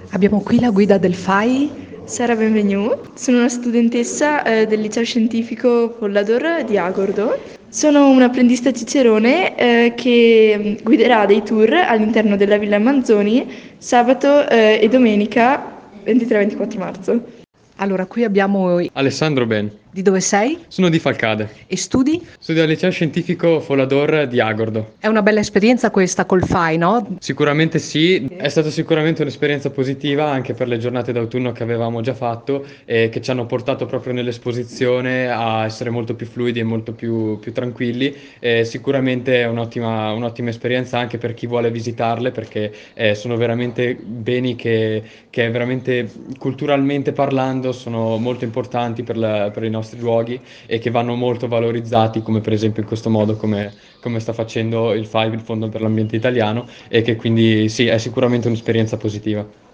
Abbiamo qui la guida del FAI. Sara Benvenu, sono una studentessa del liceo scientifico Pollador di Agordo. Sono un apprendista cicerone che guiderà dei tour all'interno della Villa Manzoni sabato e domenica 23-24 marzo. Allora, qui abbiamo... Alessandro Ben. Di dove sei? Sono di Falcade. E studi? Studio al liceo scientifico Folador di Agordo. È una bella esperienza questa col FAI, no? Sicuramente sì, è stata sicuramente un'esperienza positiva anche per le giornate d'autunno che avevamo già fatto e che ci hanno portato proprio nell'esposizione a essere molto più fluidi e molto più tranquilli. Sicuramente è un'ottima esperienza anche per chi vuole visitarle perché sono veramente beni che veramente culturalmente parlando sono molto importanti per i nostri luoghi e che vanno molto valorizzati, come per esempio in questo modo come sta facendo il FAI, il Fondo per l'Ambiente Italiano, e che quindi sì, è sicuramente un'esperienza positiva.